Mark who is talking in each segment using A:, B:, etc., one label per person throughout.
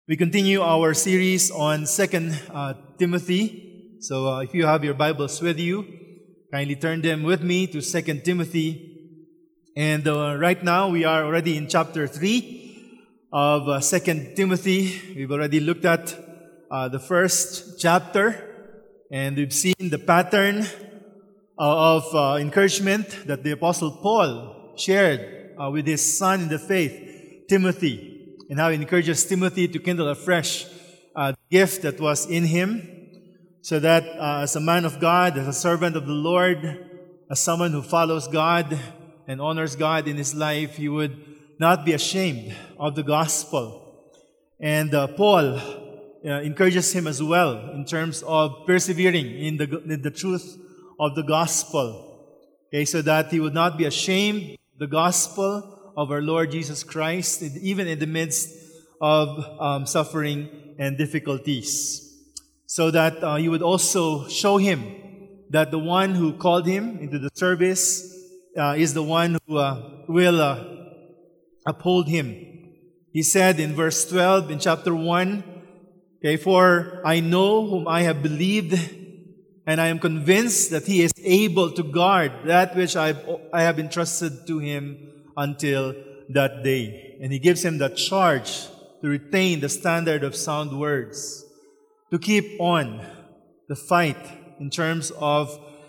A: We continue our series on Second Timothy. So if you have your Bibles with you, kindly turn them with me to Second Timothy. And right now we are already in chapter 3 of Second Timothy. We've already looked at the first chapter, and we've seen the pattern of encouragement that the Apostle Paul shared with his son in the faith, Timothy, and how he encourages Timothy to kindle afresh the gift that was in him, so that as a man of God, as a servant of the Lord, as someone who follows God and honors God in his life, he would not be ashamed of the gospel. And Paul encourages him as well in terms of persevering in the truth of the gospel, okay, so that he would not be ashamed of the gospel of our Lord Jesus Christ, even in the midst of suffering and difficulties, so that you would also show him that the one who called him into the service is the one who will uphold him. He said in verse 12 in chapter 1, okay, "For I know whom I have believed, and I am convinced that he is able to guard that which I have entrusted to him until that day." And he gives him that charge to retain the standard of sound words, to keep on the fight in terms of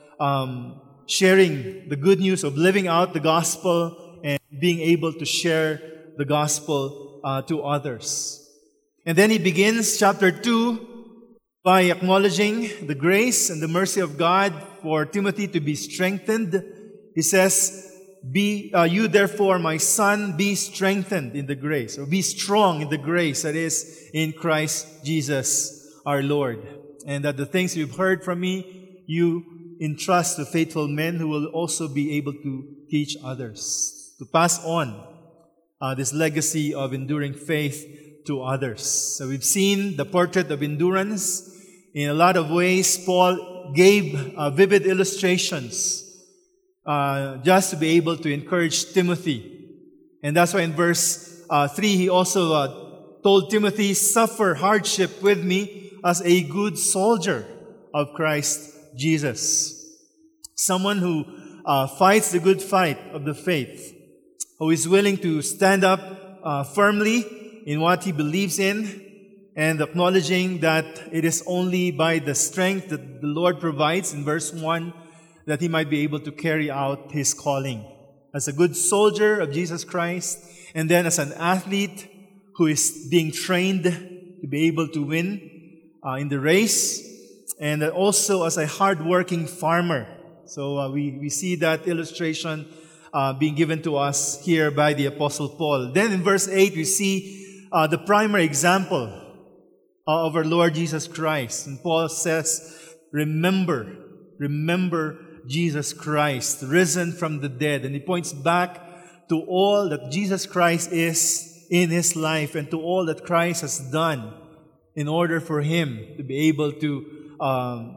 A: sharing the good news of living out the gospel and being able to share the gospel to others. And then he begins chapter 2 by acknowledging the grace and the mercy of God for Timothy to be strengthened. He says, you therefore, my son, be strengthened in the grace, or be strong in the grace that is in Christ Jesus our Lord. And that the things you've heard from me, you entrust to faithful men who will also be able to teach others, to pass on this legacy of enduring faith to others. So we've seen the portrait of endurance. In a lot of ways, Paul gave vivid illustrations just to be able to encourage Timothy. And that's why in verse 3, he also told Timothy, "Suffer hardship with me as a good soldier of Christ Jesus." Someone who fights the good fight of the faith, who is willing to stand up firmly in what he believes in, and acknowledging that it is only by the strength that the Lord provides in verse 1 that he might be able to carry out his calling as a good soldier of Jesus Christ, and then as an athlete who is being trained to be able to win in the race, and also as a hard-working farmer. So we see that illustration being given to us here by the Apostle Paul. Then in verse 8, we see the primary example of our Lord Jesus Christ. And Paul says, remember Jesus Christ, risen from the dead. And he points back to all that Jesus Christ is in his life and to all that Christ has done in order for him to be able to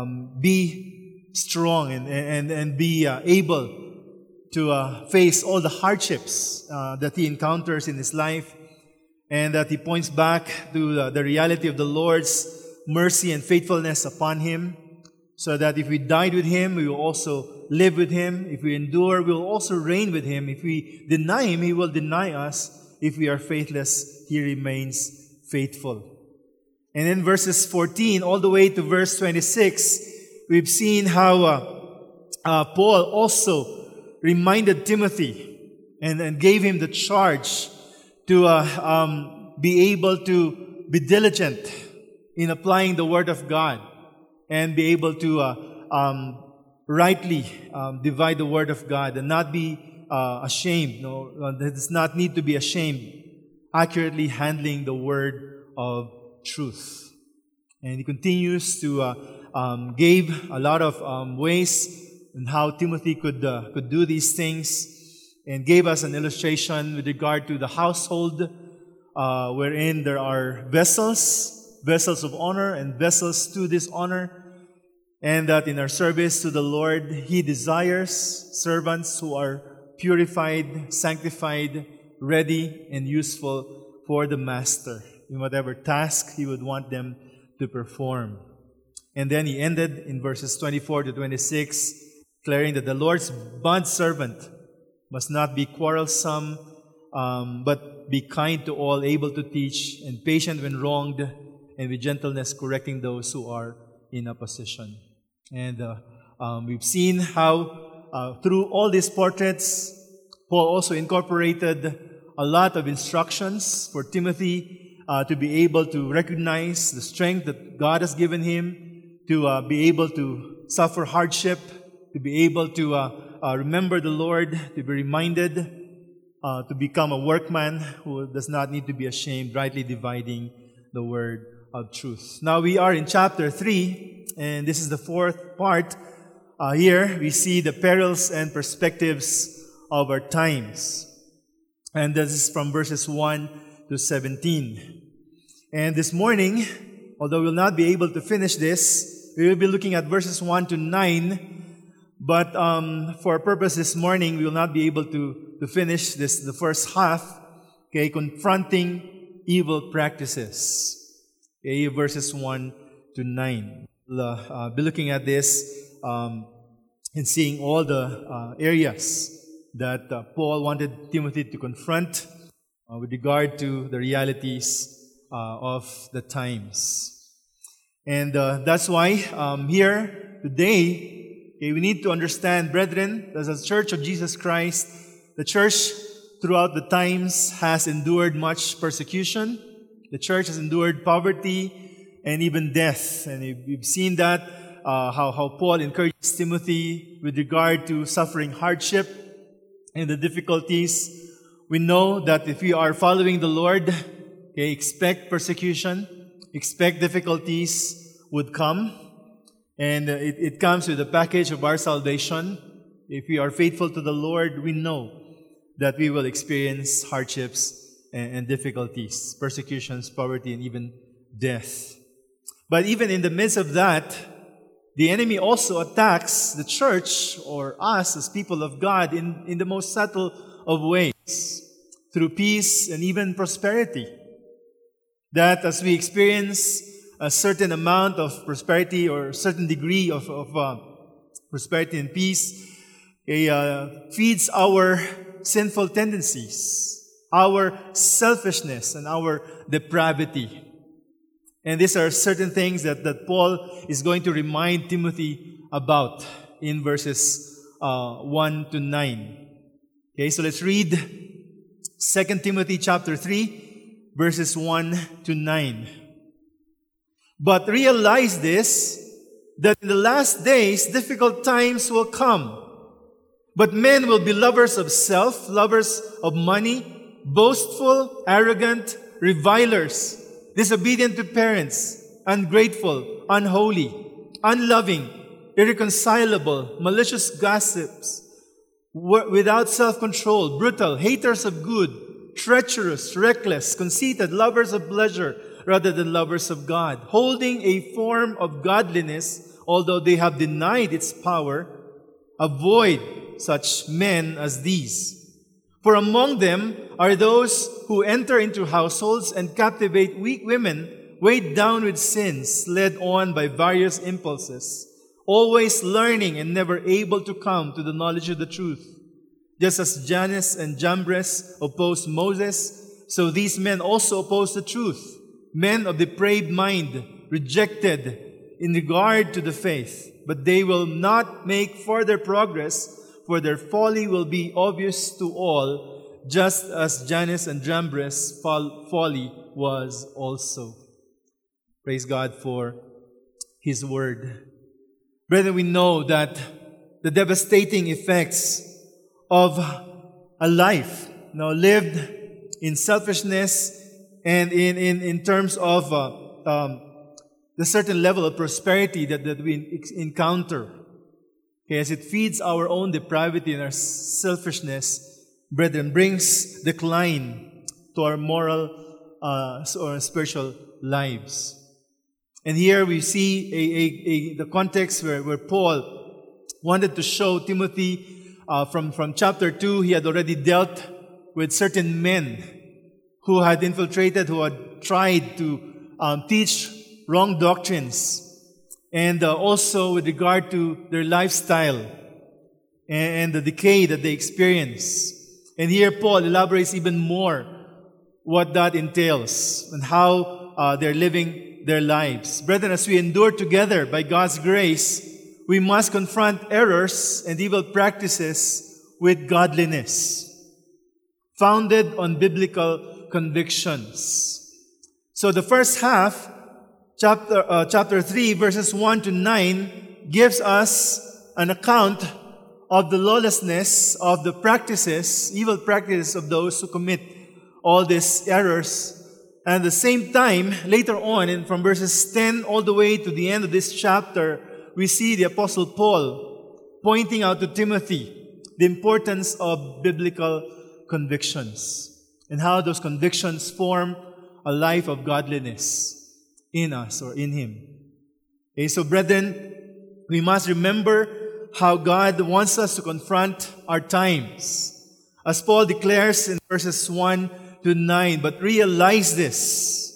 A: be strong and be able to face all the hardships that he encounters in his life, and that he points back to the reality of the Lord's mercy and faithfulness upon him, so that if we died with him, we will also live with him. If we endure, we will also reign with him. If we deny him, he will deny us. If we are faithless, he remains faithful. And in verses 14 all the way to verse 26, we've seen how Paul also reminded Timothy and gave him the charge to be able to be diligent in applying the Word of God and be able to rightly divide the Word of God and not be ashamed. No, does not need to be ashamed, accurately handling the Word of truth. And he continues to give a lot of ways in how Timothy could do these things, and gave us an illustration with regard to the household, wherein there are vessels of honor and vessels to dishonor, and that in our service to the Lord, He desires servants who are purified, sanctified, ready, and useful for the Master. in whatever task he would want them to perform. And then he ended in verses 24 to 26, declaring that the Lord's bondservant must not be quarrelsome, but be kind to all, able to teach, and patient when wronged, and with gentleness correcting those who are in opposition. And we've seen how through all these portraits, Paul also incorporated a lot of instructions for Timothy to be able to recognize the strength that God has given him, to be able to suffer hardship, to be able to remember the Lord, to be reminded to become a workman who does not need to be ashamed, rightly dividing the word of truth. Now we are in chapter 3, and this is the fourth part. Here we see the perils and perspectives of our times. And this is from verses 1 to 17. And this morning, although we'll not be able to finish this, we will be looking at verses 1 to 9. But for our purpose this morning, we will not be able to finish the first half, okay, confronting evil practices. Okay, verses 1 to 9. We'll be looking at this and seeing all the areas that Paul wanted Timothy to confront with regard to the realities of the times. And that's why here today, we need to understand, brethren, as a church of Jesus Christ, the church throughout the times has endured much persecution. The church has endured poverty and even death. And we've seen that, how Paul encourages Timothy with regard to suffering hardship and the difficulties. We know that if we are following the Lord, okay, expect persecution, expect difficulties would come. And it comes with the package of our salvation. If we are faithful to the Lord, we know that we will experience hardships and difficulties, persecutions, poverty, and even death. But even in the midst of that, the enemy also attacks the church or us as people of God in the most subtle of ways, through peace and even prosperity. That as we experience a certain amount of prosperity or a certain degree of prosperity and peace, it feeds our sinful tendencies, our selfishness, and our depravity. And these are certain things that Paul is going to remind Timothy about in verses 1 to 9. Okay, so let's read 2 Timothy chapter 3, verses 1 to 9. But realize this, that in the last days difficult times will come. But men will be lovers of self, lovers of money, boastful, arrogant, revilers, disobedient to parents, ungrateful, unholy, unloving, irreconcilable, malicious gossips, without self-control, brutal, haters of good, treacherous, reckless, conceited, lovers of pleasure rather than lovers of God, holding a form of godliness, although they have denied its power. Avoid such men as these. For among them are those who enter into households and captivate weak women, weighed down with sins, led on by various impulses, always learning and never able to come to the knowledge of the truth. Just as Jannes and Jambres opposed Moses, so these men also oppose the truth. Men of depraved mind, rejected in regard to the faith. But they will not make further progress, for their folly will be obvious to all, just as Jannes and Jambres' folly was also. Praise God for His Word. Brethren, we know that the devastating effects of a life lived in selfishness and in terms of the certain level of prosperity that we encounter, okay, as it feeds our own depravity and our selfishness, brethren, brings decline to our moral or spiritual lives. And here we see the context where Paul wanted to show Timothy from chapter 2, he had already dealt with certain men who had infiltrated, who had tried to teach wrong doctrines, and also with regard to their lifestyle and the decay that they experience. And here Paul elaborates even more what that entails and how they're living their lives. Brethren, as we endure together by God's grace, we must confront errors and evil practices with godliness, founded on biblical convictions. So the first half, chapter 3, verses 1 to 9, gives us an account of the lawlessness of the practices, evil practices of those who commit all these errors. And at the same time, later on, and from verses 10 all the way to the end of this chapter, we see the Apostle Paul pointing out to Timothy the importance of biblical convictions and how those convictions form a life of godliness in us or in him. Okay, so brethren, we must remember how God wants us to confront our times. As Paul declares in verses 1 to 9, but realize this,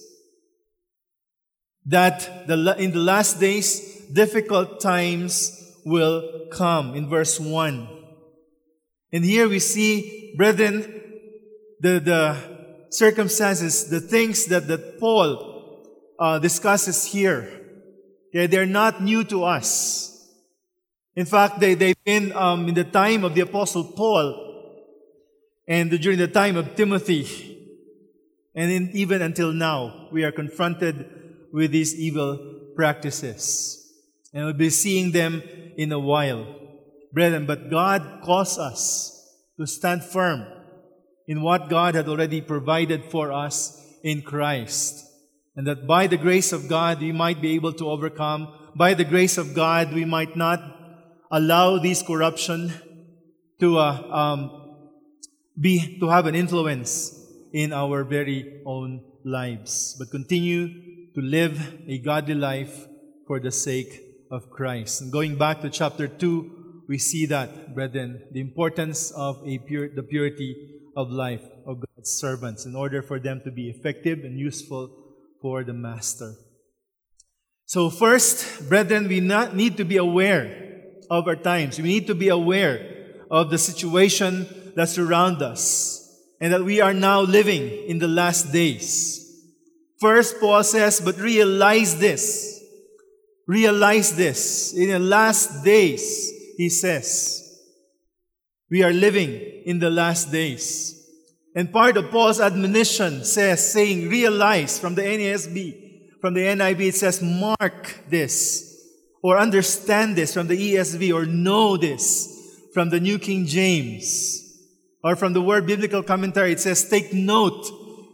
A: that in the last days, difficult times will come, in verse 1. And here we see, brethren, the circumstances, the things that Paul discusses here. Okay, they're not new to us. In fact, they've been in the time of the Apostle Paul and during the time of Timothy. And even until now, we are confronted with these evil practices. And we'll be seeing them in a while. Brethren, but God calls us to stand firm in what God had already provided for us in Christ. And that by the grace of God, we might be able to overcome. By the grace of God, we might not allow this corruption to have an influence in our very own lives, but continue to live a godly life for the sake of Christ. And going back to chapter 2, we see that, brethren, the importance of the purity of life of God's servants in order for them to be effective and useful for the Master. So first, brethren, we need to be aware of our times. We need to be aware of the situation that surrounds us and that we are now living in the last days. First, Paul says, but realize this. Realize this. In the last days, he says, we are living in the last days. And part of Paul's admonition saying, realize, from the NASB, from the NIV, it says, mark this, or understand this from the ESV, or know this from the New King James, or from the Word Biblical Commentary, it says, take note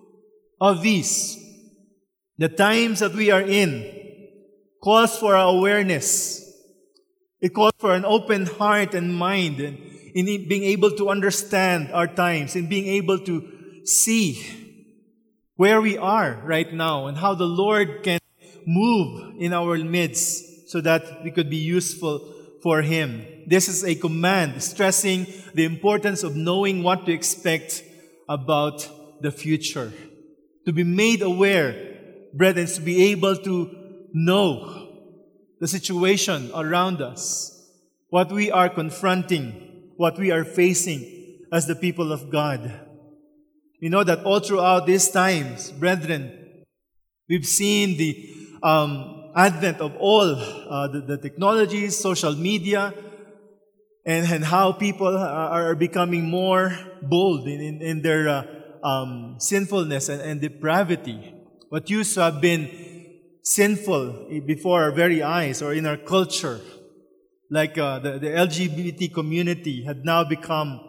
A: of these. The times that we are in calls for our awareness. It calls for an open heart and mind, and in being able to understand our times, in being able to see where we are right now and how the Lord can move in our midst so that we could be useful for Him. This is a command stressing the importance of knowing what to expect about the future. To be made aware, brethren, to be able to know the situation around us, what we are confronting, what we are facing as the people of God. We know that all throughout these times, brethren, we've seen the advent of all the technologies, social media, and how people are becoming more bold in their sinfulness and depravity. What used to have been sinful before our very eyes or in our culture, like the LGBT community, had now become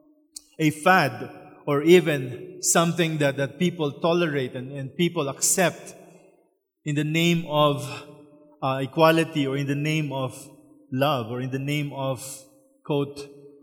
A: a fad or even something that people tolerate and people accept in the name of equality or in the name of love or in the name of, quote,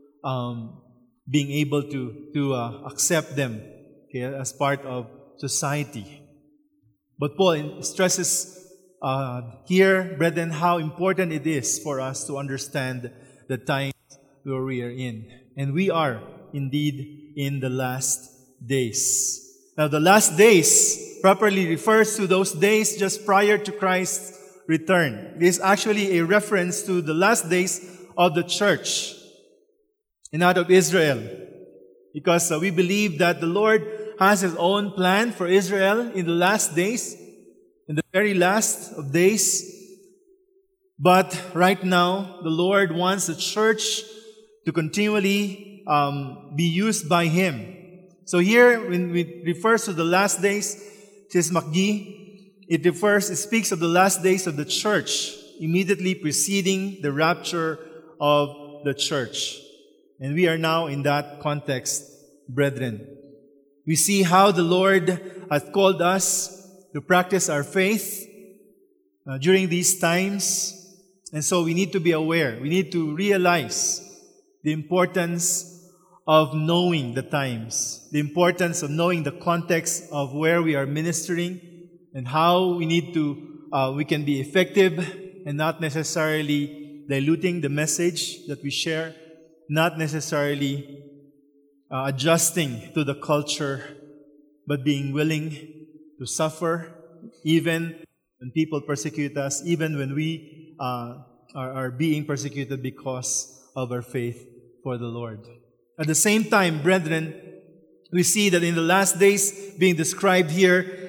A: being able to accept them, okay, as part of society. But Paul stresses here, brethren, how important it is for us to understand the times where we are in. And we are indeed in the last days. Now, the last days properly refers to those days just prior to Christ's return. It is actually a reference to the last days of the church and not of Israel. Because we believe that the Lord has His own plan for Israel in the last days, in the very last of days. But right now, the Lord wants the church to continually be used by Him. So here, when it refers to the last days, says Makgi, it speaks of the last days of the church, immediately preceding the rapture of the church. And we are now in that context, brethren. We see how the Lord has called us to practice our faith during these times. And so we need to be aware. We need to realize the importance of knowing the times, the importance of knowing the context of where we are ministering and how we can be effective and not necessarily diluting the message that we share, not necessarily adjusting to the culture, but being willing to suffer even when people persecute us, even when we are being persecuted because of our faith for the Lord. At the same time, brethren, we see that in the last days being described here,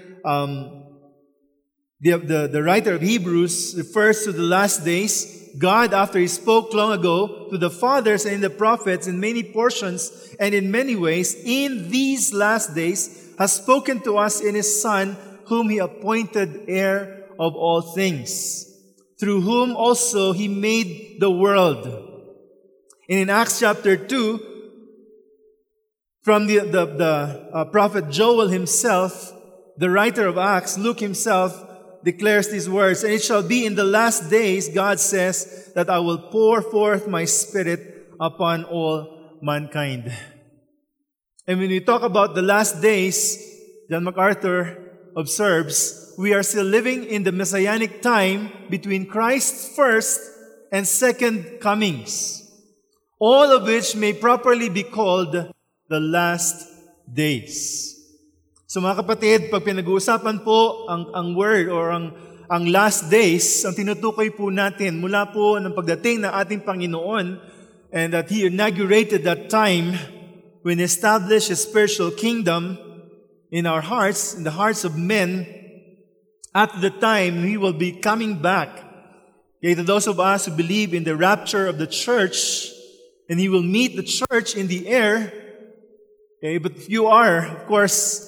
A: the writer of Hebrews refers to the last days. God, after He spoke long ago to the fathers and the prophets in many portions and in many ways, in these last days has spoken to us in His Son, whom He appointed heir of all things, through whom also He made the world. And in Acts chapter 2, from the prophet Joel himself, the writer of Acts, Luke himself, declares these words, "And it shall be in the last days," God says, "that I will pour forth my Spirit upon all mankind." And when we talk about the last days, John MacArthur observes, we are still living in the messianic time between Christ's first and second comings, all of which may properly be called the last days. So mga kapatid, pag pinag-uusapan po ang word or ang last days, ang tinutukoy po natin mula po ng pagdating ng ating Panginoon, and that He inaugurated that time when He established His spiritual kingdom in our hearts, in the hearts of men. At the time, He will be coming back. Okay, to those of us who believe in the rapture of the church, and He will meet the church in the air. Okay, but if you are, of course,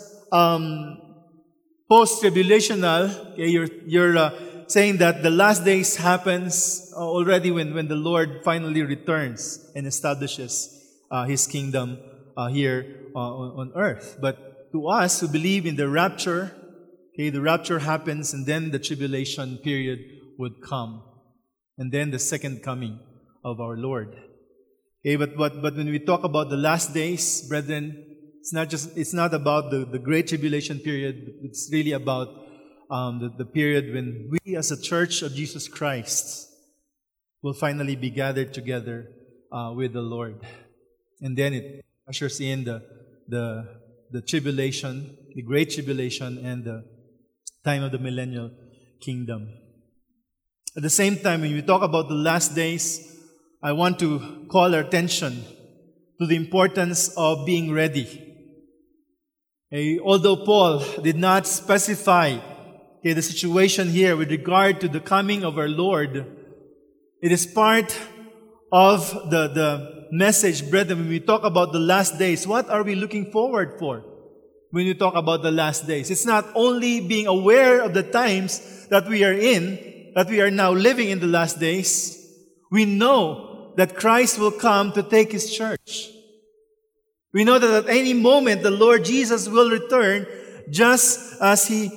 A: post-tribulational, okay, you're saying that the last days happens already when the Lord finally returns and establishes His kingdom here on earth. But to us who believe in the rapture, okay, the rapture happens and then the tribulation period would come. And then the second coming of our Lord. Okay, but when we talk about the last days, brethren, it's not about the great tribulation period. It's really about the period when we as a church of Jesus Christ will finally be gathered together with the Lord. And then it ushers in the tribulation, the great tribulation, and the time of the millennial kingdom. At the same time, when we talk about the last days, I want to call our attention to the importance of being ready. Okay, although Paul did not specify the situation here with regard to the coming of our Lord, it is part of the message, brethren, when we talk about the last days. What are we looking forward for when we talk about the last days? It's not only being aware of the times that we are in, that we are now living in the last days. We know that Christ will come to take His church. We know that at any moment the Lord Jesus will return, just as He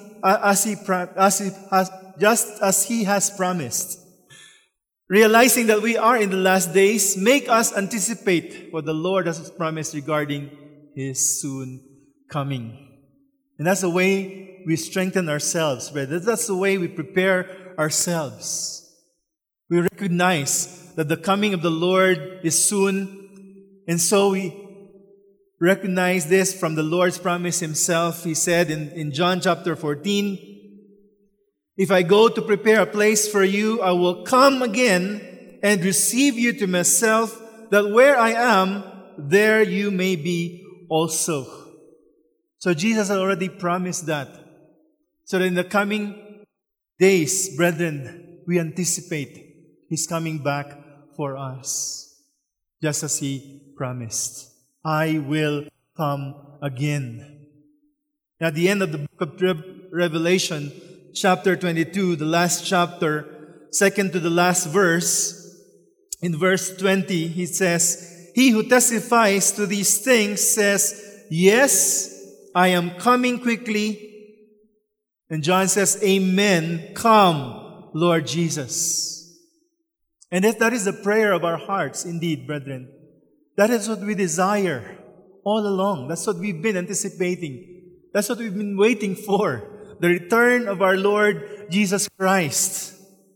A: has promised. Realizing that we are in the last days, make us anticipate what the Lord has promised regarding His soon coming. And that's the way we strengthen ourselves, brother. That's the way we prepare ourselves. We recognize that the coming of the Lord is soon, and so we recognize this from the Lord's promise Himself. He said in John chapter 14, "If I go to prepare a place for you, I will come again and receive you to myself, that where I am, there you may be also." So Jesus had already promised that. So that in the coming days, brethren, we anticipate He's coming back for us, just as He promised. I will come again. At the end of the book of Revelation, chapter 22, the last chapter, second to the last verse, in verse 20, He says, "He who testifies to these things says, 'Yes, I am coming quickly.' And John says, 'Amen. Come, Lord Jesus.'" And that is the prayer of our hearts, indeed, brethren. That is what we desire all along. That's what we've been anticipating. That's what we've been waiting for. The return of our Lord Jesus Christ.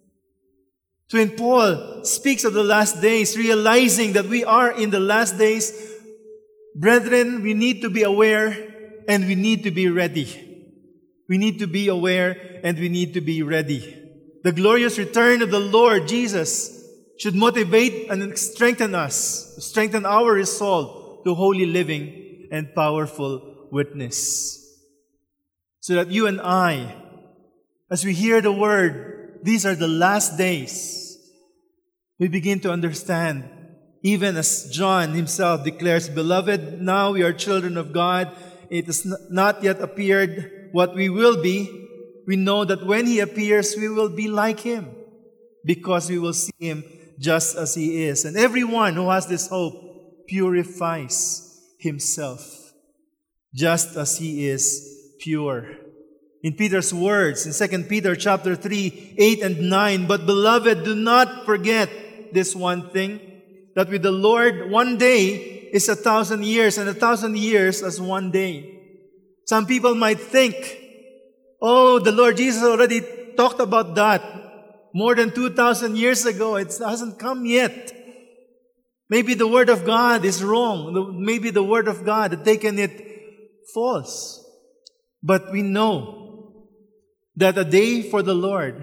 A: So when Paul speaks of the last days, realizing that we are in the last days, brethren, we need to be aware and we need to be ready. We need to be aware and we need to be ready. The glorious return of the Lord Jesus should motivate and strengthen us, strengthen our resolve to holy living and powerful witness. So that you and I, as we hear the word, these are the last days, we begin to understand, even as John himself declares, "Beloved, now we are children of God. It has not yet appeared what we will be. We know that when He appears, we will be like Him, because we will see Him just as He is." And everyone who has this hope purifies himself, just as he is pure. In Peter's words, in 2 Peter chapter 3, 8 and 9, "But beloved, do not forget this one thing, that with the Lord 1 day is 1,000 years, and 1,000 years as 1 day." Some people might think, "Oh, the Lord Jesus already talked about that more than 2,000 years ago. It hasn't come yet." Maybe the Word of God is wrong. Maybe the Word of God had taken it false. But we know that a day for the Lord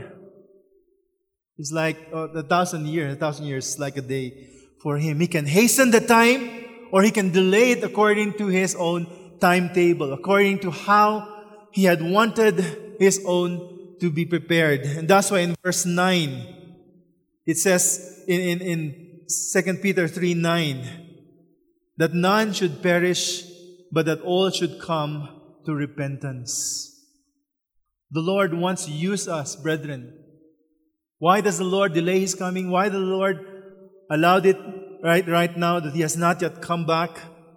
A: is like 1,000 years. 1,000 years is like a day for Him. He can hasten the time or He can delay it according to His own timetable, according to how He had wanted His own to be prepared. And that's why in verse 9, it says in 2 Peter 3:9, that none should perish, but that all should come to repentance. The Lord wants to use us, brethren. Why does the Lord delay His coming? Why the Lord allowed it right now that He has not yet come back?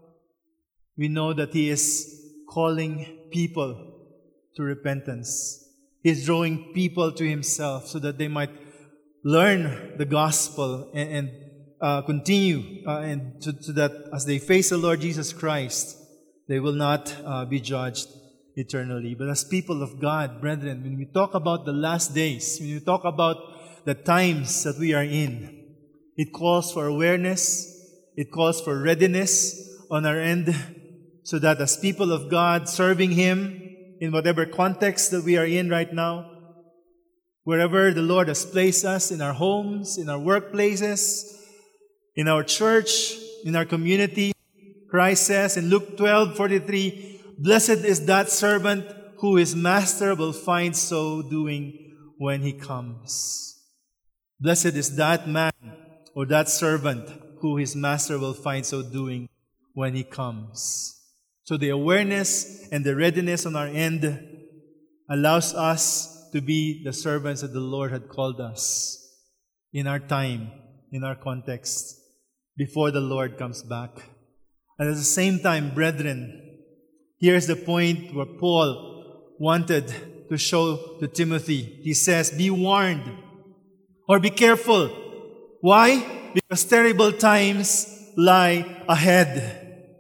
A: We know that He is calling people to repentance. He is drawing people to Himself so that they might learn the gospel and continue, and so that as they face the Lord Jesus Christ, they will not be judged eternally. But as people of God, brethren, when we talk about the last days, when we talk about the times that we are in, it calls for awareness, it calls for readiness on our end, so that as people of God serving Him, in whatever context that we are in right now, wherever the Lord has placed us, in our homes, in our workplaces, in our church, in our community, Christ says in Luke 12:43, "Blessed is that servant who his master will find so doing when he comes." Blessed is that man or that servant who his master will find so doing when He comes. So the awareness and the readiness on our end allows us to be the servants that the Lord had called us in our time, in our context, before the Lord comes back. And at the same time, brethren, here's the point where Paul wanted to show to Timothy. He says, "Be warned," or be careful. Why? Because terrible times lie ahead.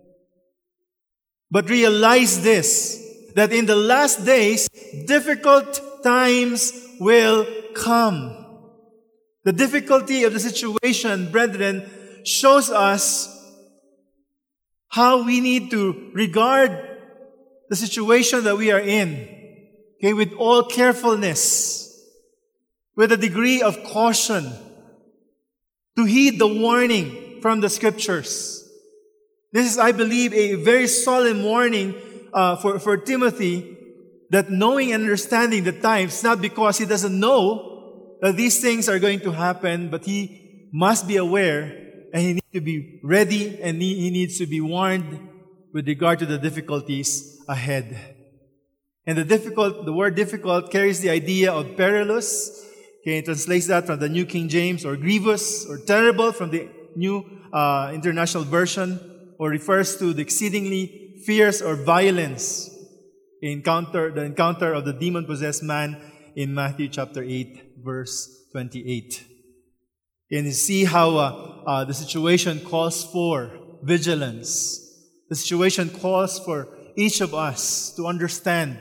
A: But realize this, that in the last days, difficult times will come. The difficulty of the situation, brethren, shows us how we need to regard the situation that we are in, okay, with all carefulness, with a degree of caution, to heed the warning from the Scriptures. This is, I believe, a very solemn warning for Timothy, that knowing and understanding the times, not because he doesn't know that these things are going to happen, but he must be aware and he needs to be ready and he needs to be warned with regard to the difficulties ahead. And the word difficult carries the idea of perilous. Okay, it translates that from the New King James, or grievous, or terrible from the New International Version, or refers to the exceedingly fierce or violence the encounter of the demon-possessed man in Matthew chapter 8, verse 28. And you see how the situation calls for vigilance. The situation calls for each of us to understand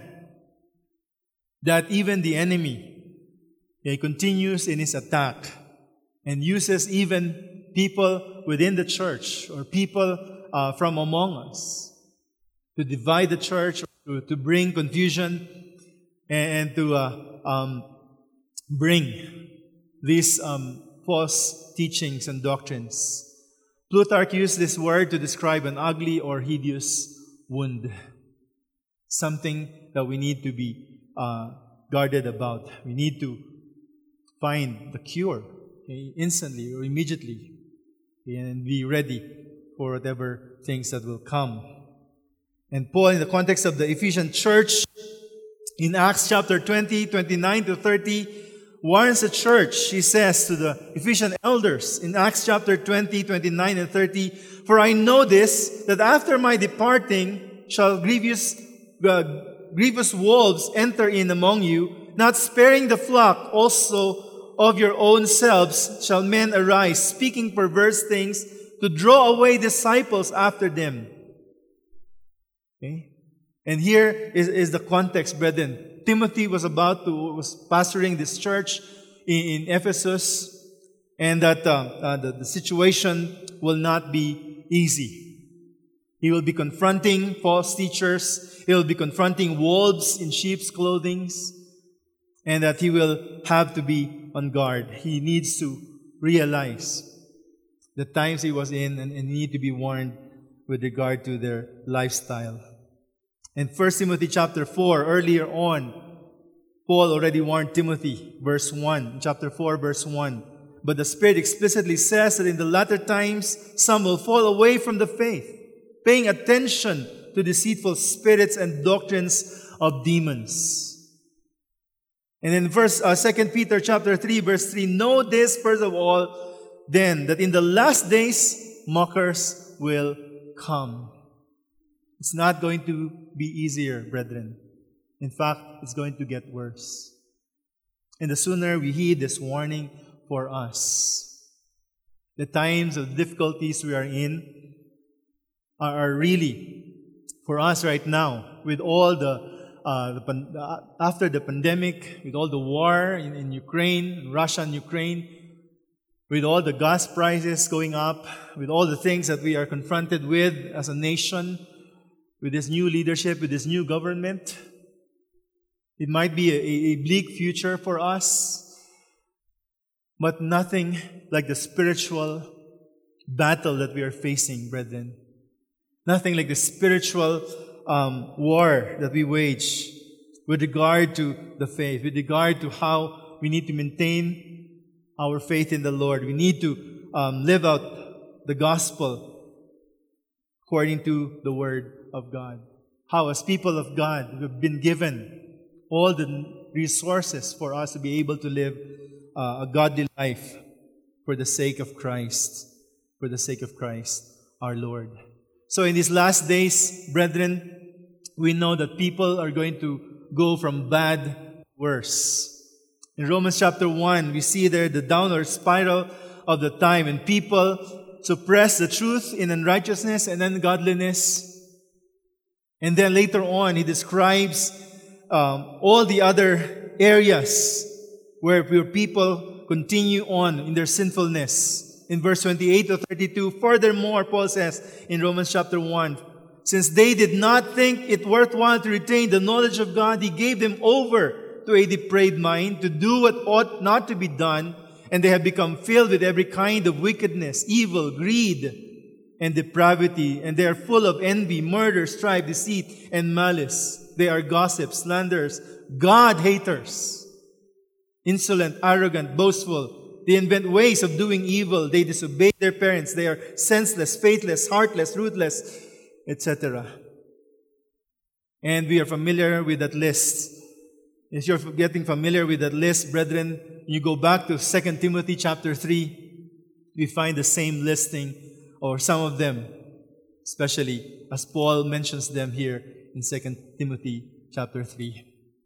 A: that even the enemy, he continues in his attack and uses even people within the church or people from among us to divide the church, or to bring confusion and to bring these false teachings and doctrines. Plutarch used this word to describe an ugly or hideous wound. Something that we need to be guarded about. We need to find the cure, okay, instantly or immediately, okay, and be ready for whatever things that will come. And Paul, in the context of the Ephesian church, in Acts chapter 20, 29 to 30, warns the church. He says to the Ephesian elders in Acts chapter 20, 29 and 30, "For I know this, that after my departing shall grievous wolves enter in among you, not sparing the flock also of your own selves shall men arise, speaking perverse things to draw away disciples after them." Okay? And here is the context, brethren. Timothy was pastoring this church in Ephesus, and that the situation will not be easy. He will be confronting false teachers. He will be confronting wolves in sheep's clothing, and that he will have to be on guard. He needs to realize the times he was in and need to be warned with regard to their lifestyle. In 1 Timothy chapter 4, earlier on, Paul already warned Timothy, verse 1, chapter 4, verse 1. "But the Spirit explicitly says that in the latter times some will fall away from the faith, paying attention to deceitful spirits and doctrines of demons." And in 2 Peter chapter 3, verse 3, "Know this first of all, then, that in the last days mockers will come." It's not going to be easier, brethren. In fact, it's going to get worse. And the sooner we heed this warning for us, the times of difficulties we are in are really for us right now, with all after the pandemic, with all the war in Ukraine, Russia and Ukraine, with all the gas prices going up, with all the things that we are confronted with as a nation, with this new leadership, with this new government. It might be a bleak future for us, but nothing like the spiritual battle that we are facing, brethren. Nothing like the spiritual war that we wage with regard to the faith, with regard to how we need to maintain our faith in the Lord. We need to live out the gospel according to the Word of God. How, as people of God, we've been given all the resources for us to be able to live a godly life for the sake of Christ, our Lord. So in these last days, brethren, we know that people are going to go from bad to worse. In Romans chapter 1, we see there the downward spiral of the time, and people suppress the truth in unrighteousness and ungodliness. And then later on, he describes all the other areas where people continue on in their sinfulness, in verse 28 to 32. Furthermore, Paul says in Romans chapter 1, since they did not think it worthwhile to retain the knowledge of God, He gave them over to a depraved mind to do what ought not to be done, and they have become filled with every kind of wickedness, evil, greed, and depravity, and they are full of envy, murder, strife, deceit, and malice. They are gossips, slanderers, God-haters, insolent, arrogant, boastful. They invent ways of doing evil. They disobey their parents. They are senseless, faithless, heartless, ruthless, etc. And we are familiar with that list. As you're getting familiar with that list, brethren, you go back to 2 Timothy chapter 3, we find the same listing, or some of them, especially as Paul mentions them here in 2 Timothy chapter 3.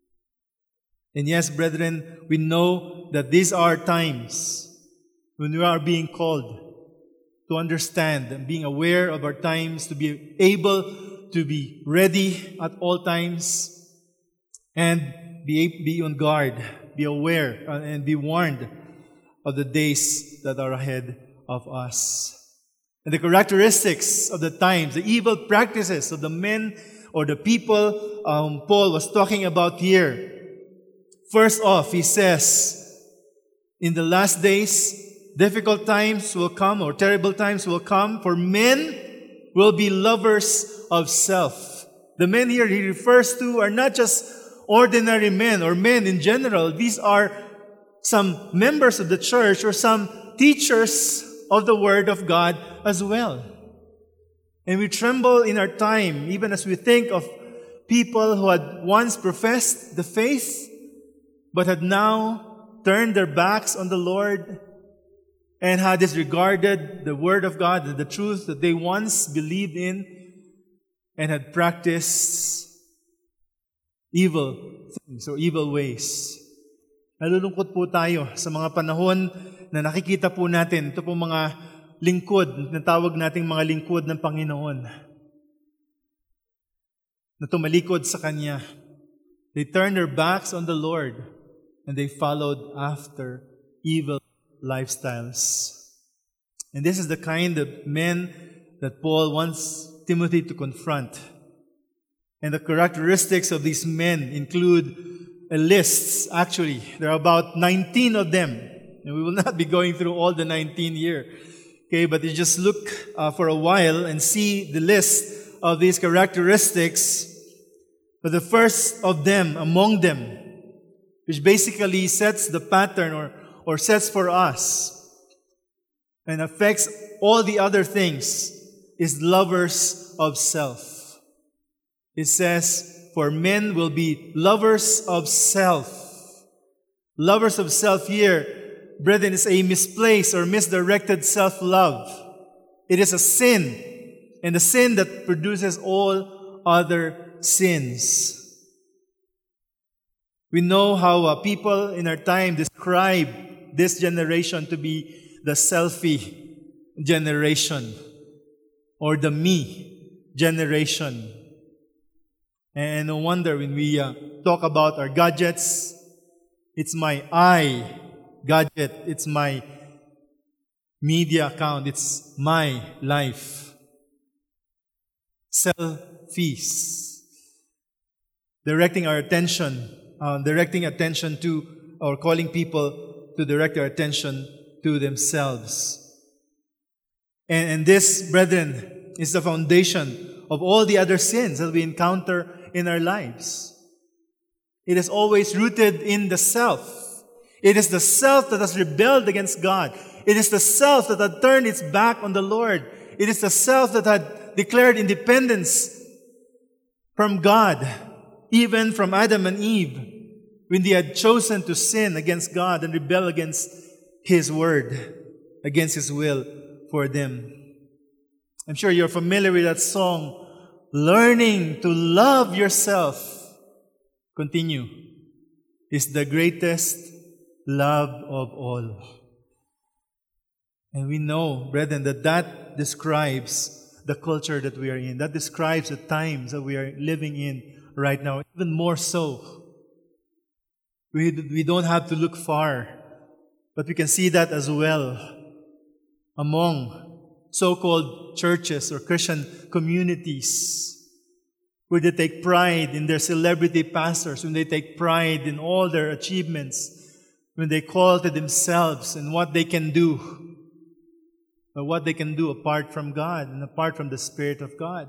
A: And yes, brethren, we know that these are times when we are being called to understand and being aware of our times, to be able to be ready at all times and be on guard, be aware, and be warned of the days that are ahead of us. And the characteristics of the times, the evil practices of the men or the people Paul was talking about here. First off, he says, in the last days, difficult times will come, or terrible times will come, for men will be lovers of self. The men here he refers to are not just ordinary men or men in general. These are some members of the church or some teachers of the Word of God as well. And we tremble in our time, even as we think of people who had once professed the faith, but had now turned their backs on the Lord and had disregarded the Word of God and the truth that they once believed in and had practiced evil things or evil ways. Nalulungkot po tayo sa mga panahon na nakikita po natin, ito po mga lingkod, na tawag nating mga lingkod ng Panginoon, na tumalikod sa Kanya. They turned their backs on the Lord and they followed after evil lifestyles. And this is the kind of men that Paul wants Timothy to confront. And the characteristics of these men include a list. Actually, there are about 19 of them. And we will not be going through all the 19 here. Okay, but you just look for a while and see the list of these characteristics. But the first of them, among them, which basically sets the pattern or sets for us and affects all the other things, is lovers of self. It says, for men will be lovers of self. Lovers of self here, brethren, is a misplaced or misdirected self-love. It is a sin, and a sin that produces all other sins. We know how people in our time describe this generation to be the selfie generation or the me generation. And no wonder when we talk about our gadgets, it's my I gadget, it's my media account, it's my life. Selfies. Directing attention to, or calling people to direct their attention to themselves. And this, brethren, is the foundation of all the other sins that we encounter in our lives. It is always rooted in the self. It is the self that has rebelled against God. It is the self that had turned its back on the Lord. It is the self that had declared independence from God, even from Adam and Eve, when they had chosen to sin against God and rebel against His Word, against His will for them. I'm sure you're familiar with that song, learning to love yourself, continue, is the greatest love of all. And we know, brethren, that describes the culture that we are in. That describes the times that we are living in right now. Even more so. We don't have to look far, but we can see that as well. among so-called churches or Christian communities, where they take pride in their celebrity pastors, when they take pride in all their achievements, when they call to themselves and what they can do, or what they can do apart from God and apart from the Spirit of God.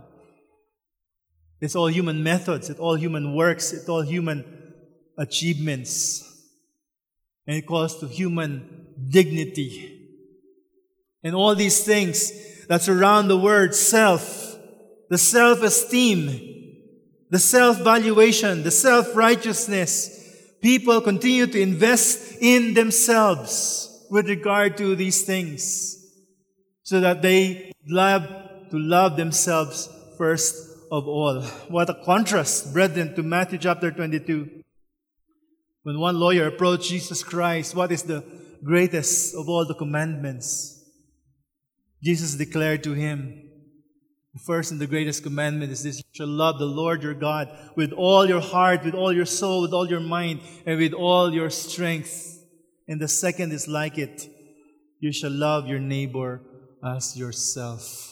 A: It's all human methods, it's all human works, it's all human achievements. And it calls to human dignity. And all these things that surround the word self, the self-esteem, the self-valuation, the self-righteousness, people continue to invest in themselves with regard to these things so that they love themselves first of all. What a contrast, brethren, to Matthew chapter 22. When one lawyer approached Jesus Christ, what is the greatest of all the commandments? Jesus declared to him, the first and the greatest commandment is this: you shall love the Lord your God with all your heart, with all your soul, with all your mind, and with all your strength. And the second is like it: you shall love your neighbor as yourself.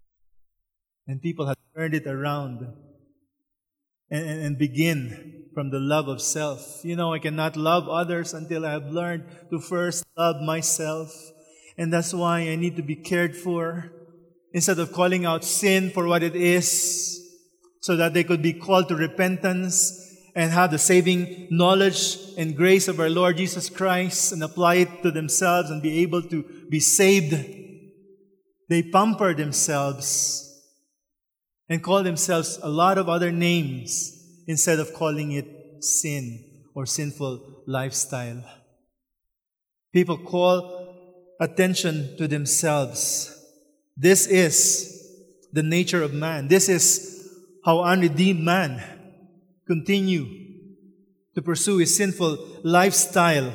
A: And people have turned it around and begin from the love of self. I cannot love others until I have learned to first love myself. And that's why I need to be cared for, instead of calling out sin for what it is, so that they could be called to repentance and have the saving knowledge and grace of our Lord Jesus Christ and apply it to themselves and be able to be saved. They pamper themselves and call themselves a lot of other names instead of calling it sin or sinful lifestyle. People call attention to themselves. This is the nature of man. This is how unredeemed man continue to pursue his sinful lifestyle.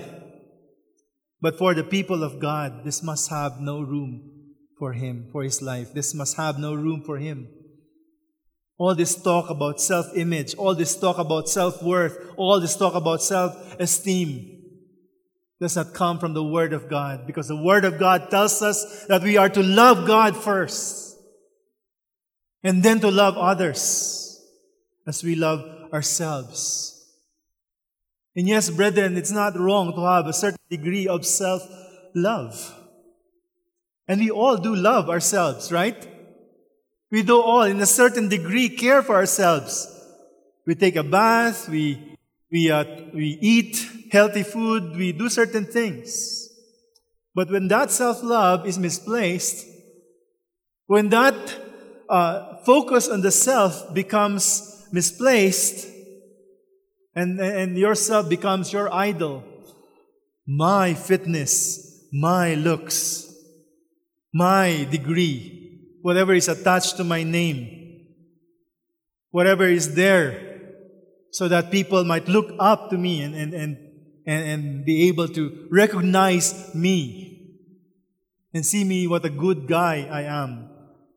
A: But for the people of God, this must have no room for him, for his life. This must have no room for him. All this talk about self-image, all this talk about self-worth, all this talk about self-esteem does not come from the Word of God, because the Word of God tells us that we are to love God first and then to love others as we love ourselves. And yes, brethren, it's not wrong to have a certain degree of self-love. And we all do love ourselves, right? We do all, in a certain degree, care for ourselves. We take a bath, we eat healthy food, we do certain things. But when that self-love is misplaced, when that focus on the self becomes misplaced, and yourself becomes your idol, my fitness, my looks, my degree, whatever is attached to my name, whatever is there, so that people might look up to me and be able to recognize me and see me what a good guy I am.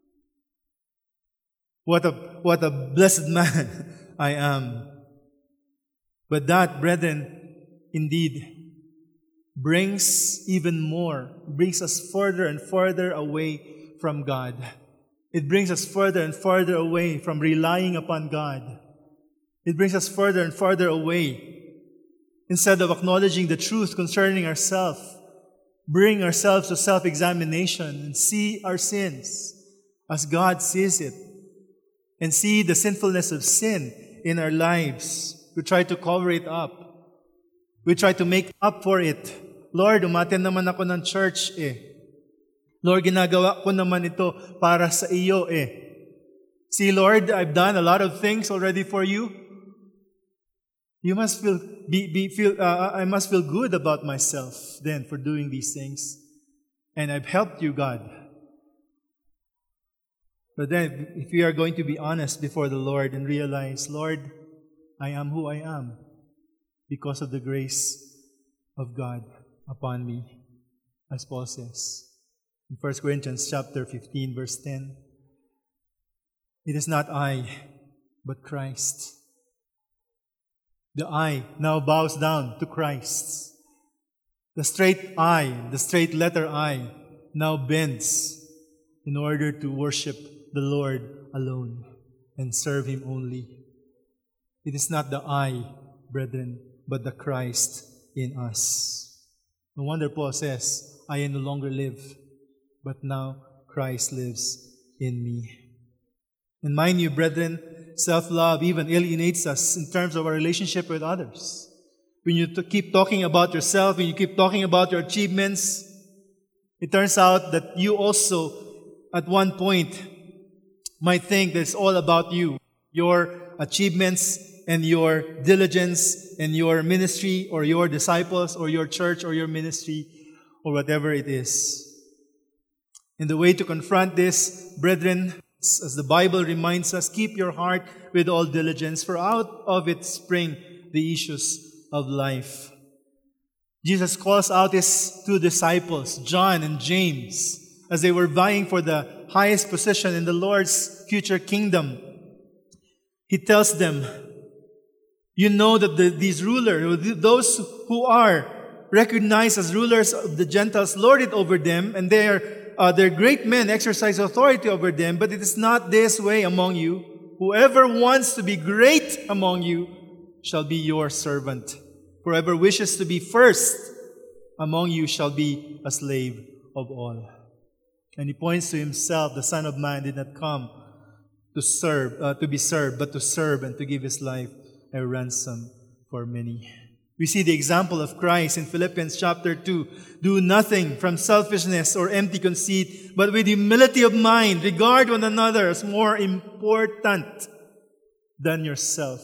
A: What a blessed man I am. But that, brethren, indeed brings us further and further away from God. It brings us further and further away from relying upon God. It brings us further and further away. Instead of acknowledging the truth concerning ourselves, bring ourselves to self-examination and see our sins as God sees it, and see the sinfulness of sin in our lives. We try to cover it up. We try to make up for it. Lord, umattend naman ako ng church Lord, ginagawa ko naman ito para sa iyo See, Lord, I've done a lot of things already for you. You must I must feel good about myself then for doing these things. And I've helped you, God. But then, if we are going to be honest before the Lord and realize, Lord, I am who I am because of the grace of God upon me, as Paul says in 1 Corinthians chapter 15, verse 10. It is not I, but Christ. The I now bows down to Christ. The straight I, the straight letter I, now bends in order to worship the Lord alone and serve Him only. It is not the I, brethren, but the Christ in us. No wonder Paul says, I no longer live, but now Christ lives in me. And mind you, brethren, self-love even alienates us in terms of our relationship with others. When you keep talking about yourself, when you keep talking about your achievements, it turns out that you also, at one point, might think that it's all about you, your achievements and your diligence and your ministry or your disciples or your church or your ministry or whatever it is. And the way to confront this, brethren, as the Bible reminds us, keep your heart with all diligence, for out of it spring the issues of life. Jesus calls out His two disciples, John and James, as they were vying for the highest position in the Lord's future kingdom. He tells them, you know that these rulers, those who are recognized as rulers of the Gentiles, lord it over them, and their great men exercise authority over them, but it is not this way among you. Whoever wants to be great among you shall be your servant. Whoever wishes to be first among you shall be a slave of all. And He points to Himself, the Son of Man did not come to be served, but to serve and to give His life a ransom for many. We see the example of Christ in Philippians chapter 2. Do nothing from selfishness or empty conceit, but with humility of mind, regard one another as more important than yourself.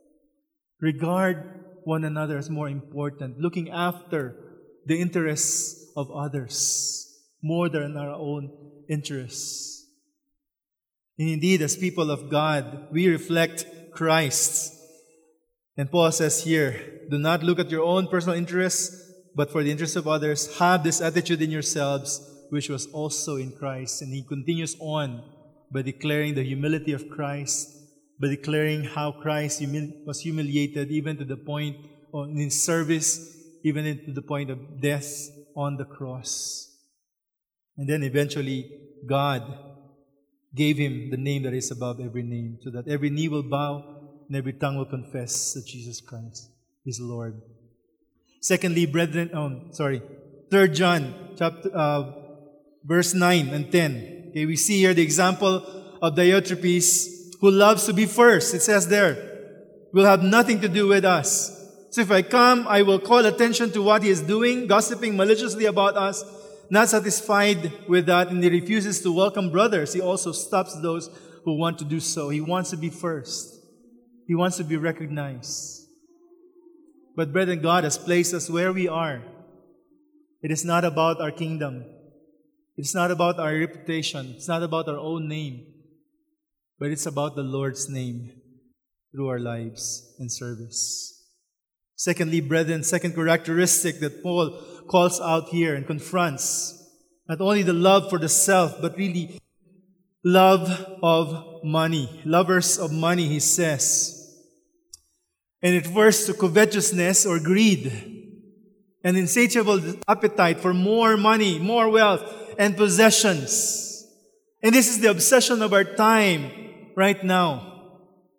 A: Regard one another as more important, looking after the interests of others more than our own interests. And indeed, as people of God, we reflect Christ. And Paul says here, do not look at your own personal interests, but for the interests of others, have this attitude in yourselves, which was also in Christ. And he continues on by declaring the humility of Christ, by declaring how Christ was humiliated even to the point in His service, even to the point of death on the cross. And then eventually, God gave Him the name that is above every name, so that every knee will bow and every tongue will confess that Jesus Christ is Lord. Secondly, brethren, 3 John chapter, verse 9 and 10. Okay, we see here the example of Diotrephes, who loves to be first. It says there, will have nothing to do with us. So if I come, I will call attention to what he is doing, gossiping maliciously about us. Not satisfied with that, and he refuses to welcome brothers. He also stops those who want to do so. He wants to be first. He wants to be recognized. But brethren, God has placed us where we are. It is not about our kingdom. It's not about our reputation. It's not about our own name. But it's about the Lord's name through our lives and service. Secondly, brethren, second characteristic that Paul calls out here and confronts, not only the love for the self, but really love of money. Lovers of money, he says. And it refers to covetousness or greed, an insatiable appetite for more money, more wealth, and possessions. And this is the obsession of our time right now.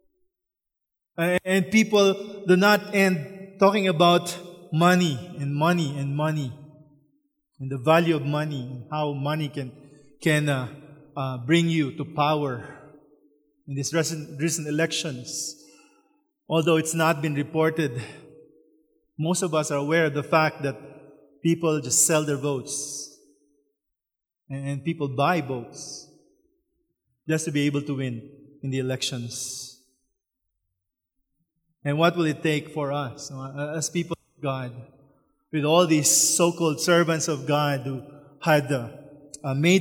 A: And people do not end talking about money and money and money, and the value of money, and how money can bring you to power. In these recent elections, although it's not been reported, most of us are aware of the fact that people just sell their votes, and people buy votes just to be able to win in the elections. And what will it take for us as people of God, with all these so-called servants of God who had made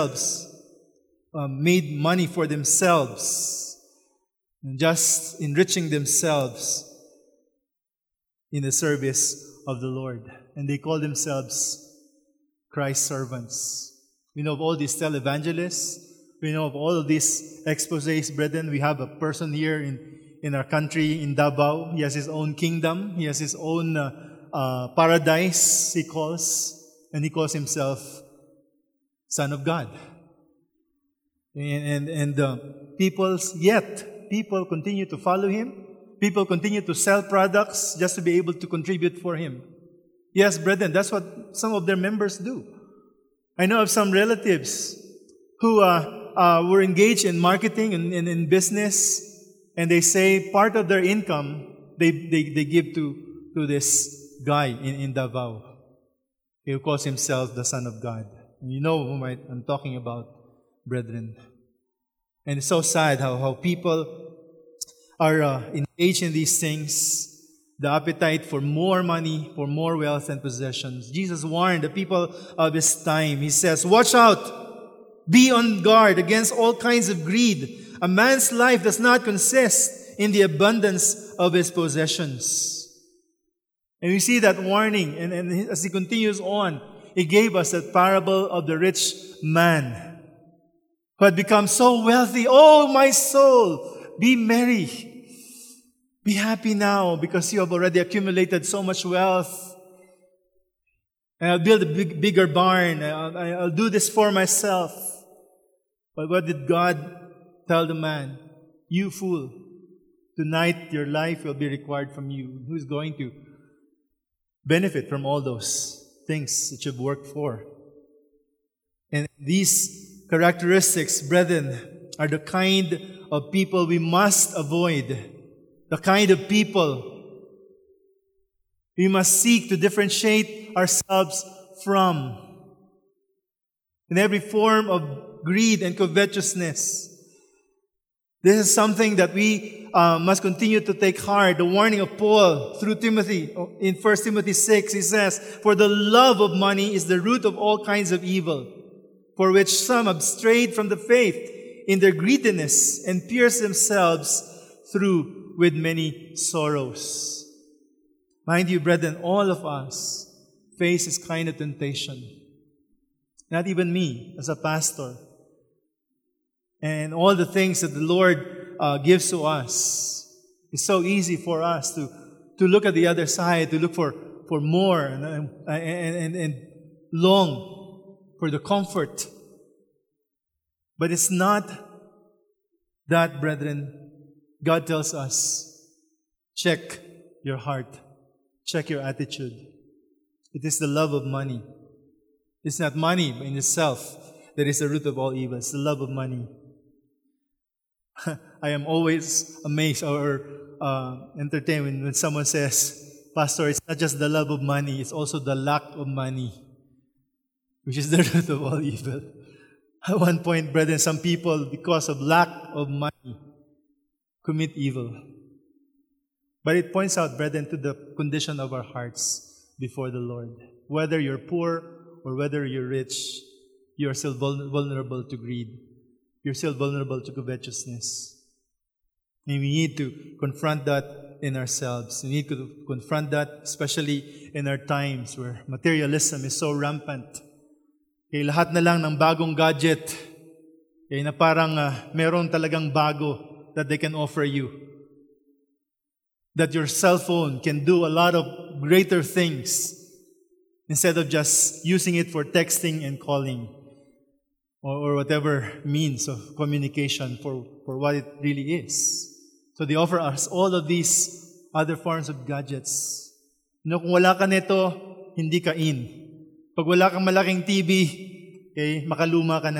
A: money for themselves, and just enriching themselves in the service of the Lord. And they call themselves Christ's servants. We know of all these televangelists. We know of all of these exposés, brethren. We have a person here in our country, in Davao. He has his own kingdom. He has his own paradise, he calls. And he calls himself Son of God. And people continue to follow him. People continue to sell products just to be able to contribute for him. Yes, brethren, that's what some of their members do. I know of some relatives who were engaged in marketing and in business, and they say part of their income they give to this guy in Davao. He calls himself the Son of God. And you know whom I'm talking about, brethren. And it's so sad how people are engaged in these things. The appetite for more money, for more wealth and possessions. Jesus warned the people of his time. He says, watch out. Be on guard against all kinds of greed. A man's life does not consist in the abundance of his possessions. And we see that warning. And as he continues on, he gave us that parable of the rich man who had become so wealthy. Oh, my soul, be merry. Be happy now because you have already accumulated so much wealth. And I'll build a bigger barn. I'll do this for myself. But what did God tell the man? You fool, tonight your life will be required from you. Who's going to benefit from all those things that you've worked for? And these characteristics, brethren, are the kind of people we must avoid. The kind of people we must seek to differentiate ourselves from. In every form of greed and covetousness. This is something that we must continue to take heart. The warning of Paul through Timothy, in 1 Timothy 6, he says, for the love of money is the root of all kinds of evil, for which some have strayed from the faith in their greediness and pierced themselves through with many sorrows. Mind you, brethren, all of us face this kind of temptation. Not even me, as a pastor. And all the things that the Lord gives to us. It's so easy for us to look at the other side, to look for more and long for the comfort. But it's not that, brethren. God tells us, check your heart. Check your attitude. It is the love of money. It's not money in itself that is the root of all evil. It's the love of money. I am always amazed or entertained when someone says, Pastor, it's not just the love of money, it's also the lack of money, which is the root of all evil. At one point, brethren, some people, because of lack of money, commit evil. But it points out, brethren, to the condition of our hearts before the Lord. Whether you're poor or whether you're rich, you're still vulnerable to greed. You're still vulnerable to covetousness. And we need to confront that in ourselves. We need to confront that, especially in our times where materialism is so rampant. Kaya lahat na lang ng bagong gadget, kaya na parang meron talagang bago that they can offer you. That your cell phone can do a lot of greater things instead of just using it for texting and calling or whatever means of communication for what it really is. So they offer us all of these other forms of gadgets. No, kung wala ka nito, hindi ka in. Pag wala kang malaking TV, okay, makaluma ka na.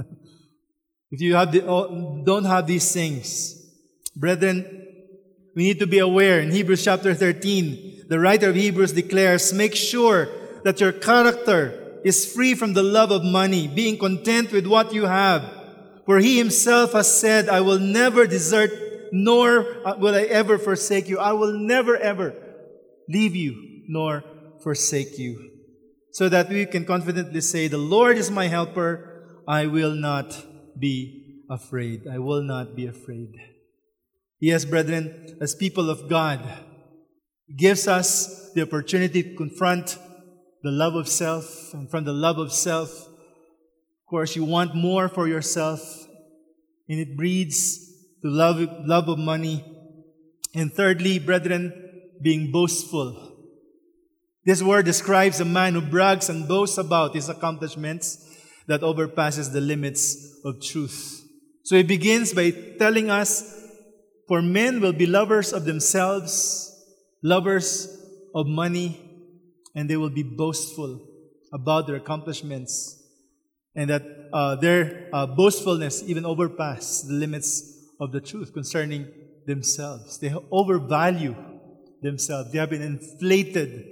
A: If you don't have these things, brethren, we need to be aware. In Hebrews chapter 13, the writer of Hebrews declares, make sure that your character is free from the love of money, being content with what you have. For he himself has said, I will never desert, nor will I ever forsake you. I will never ever leave you, nor forsake you. So that we can confidently say, the Lord is my helper, I will not be afraid. I will not be afraid. Yes, brethren, as people of God, He gives us the opportunity to confront the love of self. And from the love of self, of course, you want more for yourself. And it breeds the love of money. And thirdly, brethren, being boastful. This word describes a man who brags and boasts about his accomplishments. that overpasses the limits of truth. So he begins by telling us, for men will be lovers of themselves, lovers of money, and they will be boastful about their accomplishments, and that their boastfulness even overpass the limits of the truth concerning themselves. They overvalue themselves. They have an inflated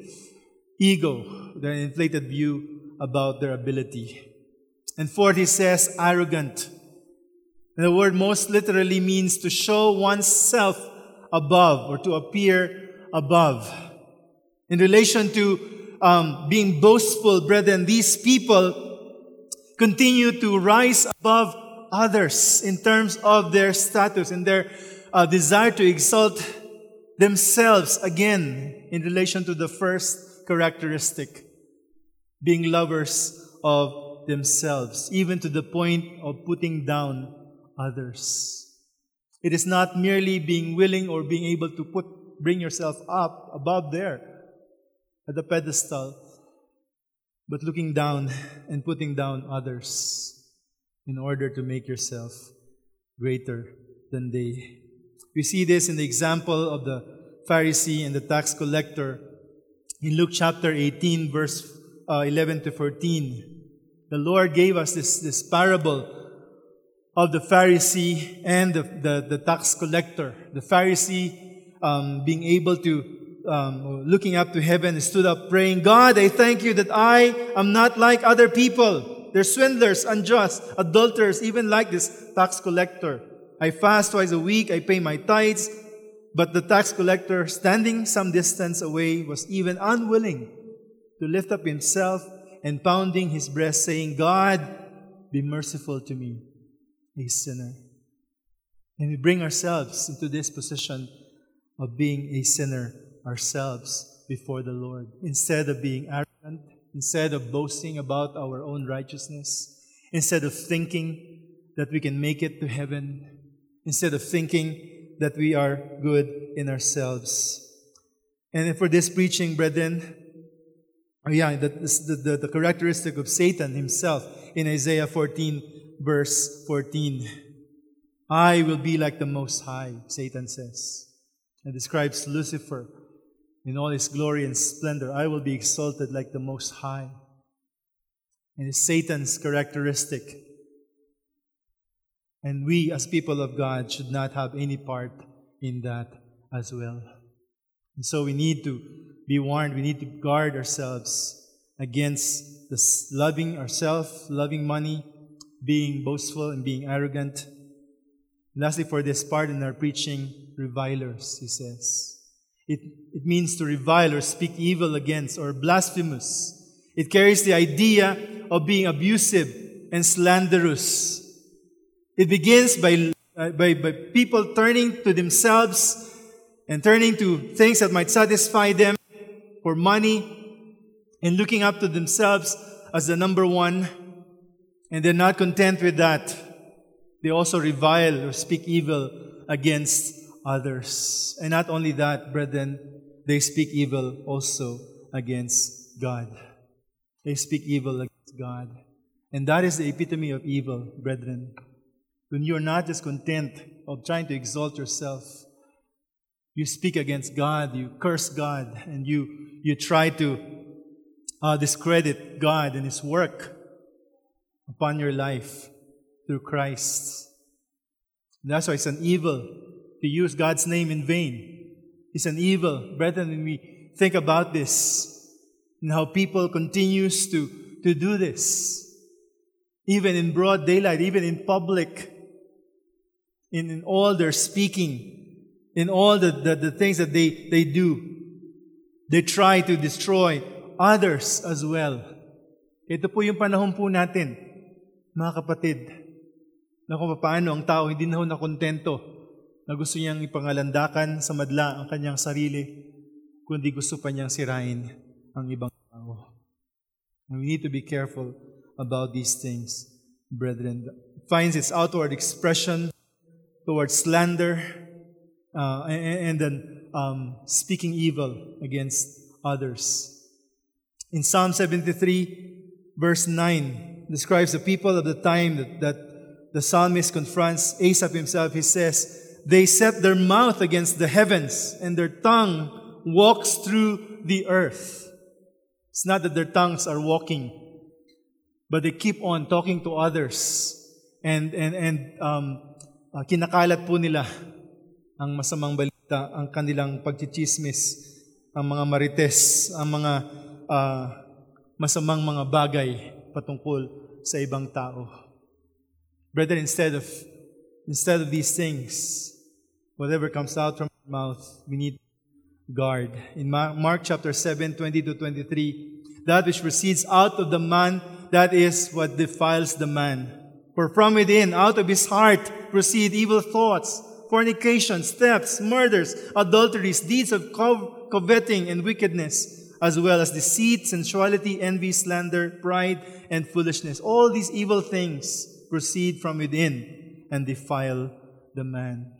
A: ego, their inflated view about their ability. And fourth, he says, arrogant. And the word most literally means to show oneself above or to appear above. In relation to being boastful, brethren, these people continue to rise above others in terms of their status and their desire to exalt themselves, again, in relation to the first characteristic, being lovers of themselves, even to the point of putting down others. It is not merely being willing or being able to bring yourself up above there at the pedestal, but looking down and putting down others in order to make yourself greater than they. We see this in the example of the Pharisee and the tax collector in Luke chapter 18, verse 11 to 14. The Lord gave us this parable of the Pharisee and the tax collector. The Pharisee being able to, looking up to heaven, he stood up praying, God, I thank you that I am not like other people. They're swindlers, unjust, adulterers, even like this tax collector. I fast twice a week, I pay my tithes. But the tax collector, standing some distance away, was even unwilling to lift up himself and pounding his breast, saying, God, be merciful to me, a sinner. And we bring ourselves into this position of being a sinner ourselves before the Lord. Instead of being arrogant, instead of boasting about our own righteousness, instead of thinking that we can make it to heaven, instead of thinking that we are good in ourselves. And for this preaching, brethren, the characteristic of Satan himself in Isaiah 14, verse 14. I will be like the Most High, Satan says. And describes Lucifer in all his glory and splendor. I will be exalted like the Most High. And it's Satan's characteristic. And we, as people of God, should not have any part in that as well. And so we need to be warned. We need to guard ourselves against this loving ourselves, loving money, being boastful and being arrogant. Lastly, for this part in our preaching, revilers, he says. It means to revile or speak evil against or blasphemous. It carries the idea of being abusive and slanderous. It begins by people turning to themselves and turning to things that might satisfy them for money and looking up to themselves as the number one. And they're not content with that. They also revile or speak evil against others. And not only that, brethren, they speak evil also against God. They speak evil against God. And that is the epitome of evil, brethren. When you're not just content of trying to exalt yourself, you speak against God, you curse God, and you try to discredit God and His work upon your life through Christ. And that's why it's an evil to use God's name in vain. It's an evil, brethren, when we think about this and how people continues to do this, even in broad daylight, even in public, in all their speaking, in all the things that they do. They try to destroy others as well. Ito po yung panahon po natin, mga kapatid, na kung paano ang tao hindi na ho nakontento na gusto niyang ipangalandakan sa madla ang kanyang sarili, kundi gusto pa niyang sirain ang ibang tao. And we need to be careful about these things, brethren. It finds its outward expression towards slander and then speaking evil against others. In Psalm 73, verse 9, describes the people of the time that the psalmist confronts Asaph himself. He says, they set their mouth against the heavens, and their tongue walks through the earth. It's not that their tongues are walking, but they keep on talking to others. And kinakalat po nila ang masamang balita, ang kanilang pagchichismis, ang mga marites, ang mga masamang mga bagay patungkol sa ibang tao. Brethren, instead of these things, whatever comes out from our mouth, we need guard. In Mark chapter 7, 20-23, that which proceeds out of the man, that is what defiles the man. For from within, out of his heart, proceed evil thoughts, fornications, thefts, murders, adulteries, deeds of coveting and wickedness, as well as deceit, sensuality, envy, slander, pride, and foolishness. All these evil things proceed from within and defile the man.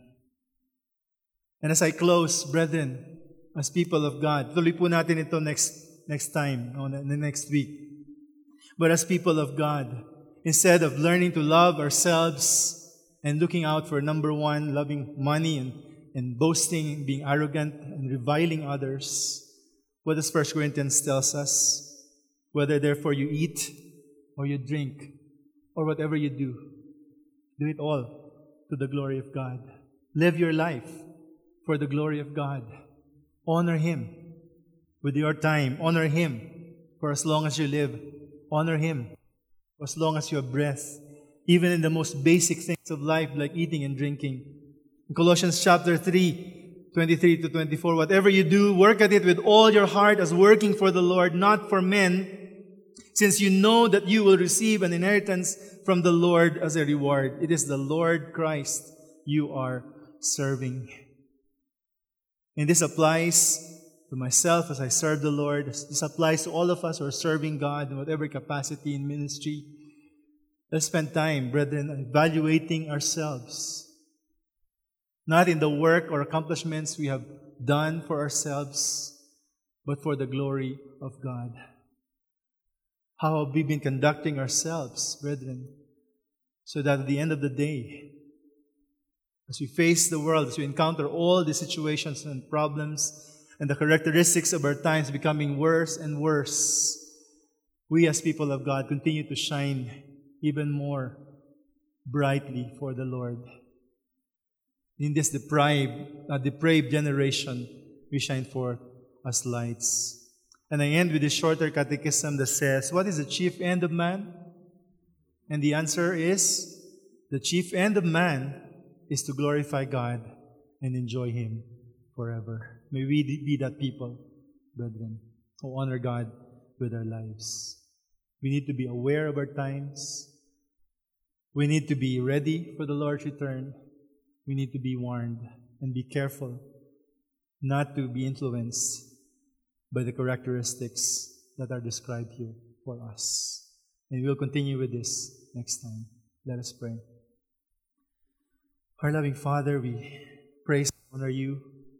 A: And as I close, brethren, as people of God, tuloy po natin ito next time, the next week. But as people of God, instead of learning to love ourselves and looking out for number one, loving money and boasting, being arrogant and reviling others, what does 1 Corinthians tells us? Whether therefore you eat or you drink or whatever you do it all to the glory of God. Live your life for the glory of God. Honor Him with your time. Honor Him for as long as you live. Honor Him for as long as you have breath. Even in the most basic things of life like eating and drinking. In Colossians chapter 3, 23-24, whatever you do, work at it with all your heart as working for the Lord, not for men, since you know that you will receive an inheritance from the Lord as a reward. It is the Lord Christ you are serving. And this applies to myself as I serve the Lord. This applies to all of us who are serving God in whatever capacity in ministry. Let's spend time, brethren, evaluating ourselves. Not in the work or accomplishments we have done for ourselves, but for the glory of God. How have we been conducting ourselves, brethren, so that at the end of the day, as we face the world, as we encounter all the situations and problems and the characteristics of our times becoming worse and worse, we as people of God continue to shine even more brightly for the Lord. In this depraved generation, we shine forth as lights. And I end with this shorter catechism that says, what is the chief end of man? And the answer is, the chief end of man is to glorify God and enjoy Him forever. May we be that people, brethren, who honor God with our lives. We need to be aware of our times. We need to be ready for the Lord's return. We need to be warned and be careful not to be influenced by the characteristics that are described here for us. And we'll continue with this next time. Let us pray. Our loving Father, we praise and honor You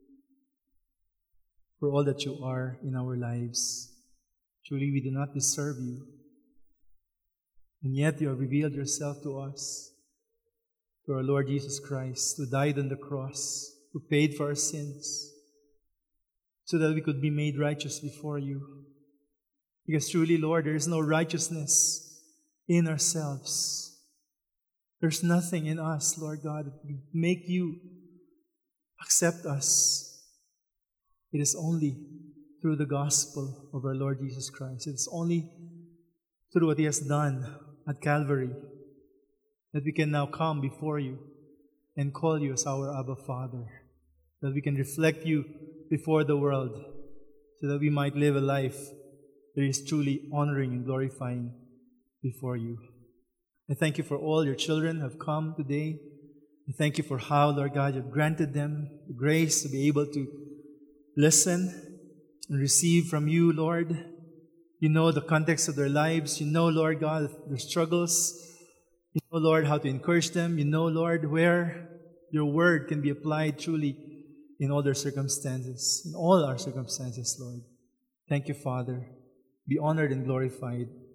A: for all that You are in our lives. Truly, we do not deserve You. And yet You have revealed Yourself to us through our Lord Jesus Christ, who died on the cross, who paid for our sins, so that we could be made righteous before You. Because truly, Lord, there is no righteousness in ourselves. There's nothing in us, Lord God, that would make You accept us. It is only through the gospel of our Lord Jesus Christ. It is only through what He has done at Calvary that we can now come before You and call You as our Abba Father, that we can reflect You before the world, so that we might live a life that is truly honoring and glorifying before You. I thank You for all Your children who have come today. I thank You for how, Lord God, You have granted them the grace to be able to listen and receive from You, Lord. You know the context of their lives. You know, Lord God, their struggles. You know, Lord, how to encourage them. You know, Lord, where Your word can be applied truly in all their circumstances, in all our circumstances, Lord. Thank You, Father. Be honored and glorified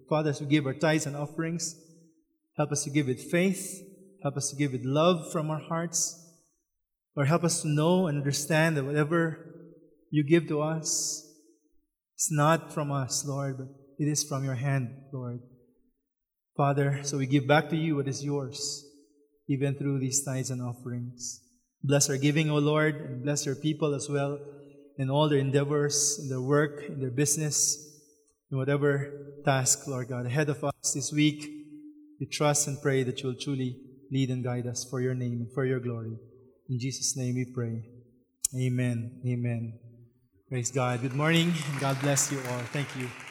A: Father, as we give our tithes and offerings, help us to give with faith. Help us to give with love from our hearts. Lord, help us to know and understand that whatever you give to us, it's not from us, Lord, but it is from your hand, Lord. Father, so we give back to you what is yours, even through these tithes and offerings. Bless our giving, O Lord, and bless your people as well in all their endeavors, in their work, in their business, in whatever task, Lord God, ahead of us this week. We trust and pray that you will truly lead and guide us for your name and for your glory. In Jesus' name we pray. Amen. Amen. Praise God. Good morning, and God bless you all. Thank you.